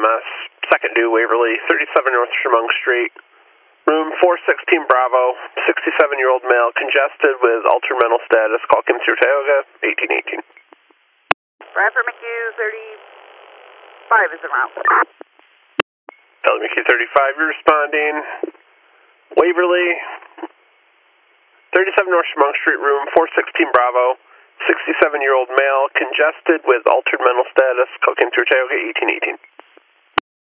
EMS, second due Waverly, 37 North Chemung Street, room 416 Bravo, 67-year-old male, congested with altered mental status, call Kim Sierra Tioga, 1818. Bradford McHugh 35 is en route. Delta McHugh 35, you're responding. Waverly, 37 North Chemung Street, room 416 Bravo, 67-year-old male, congested with altered mental status, call Kim Sierra Tioga, 1818.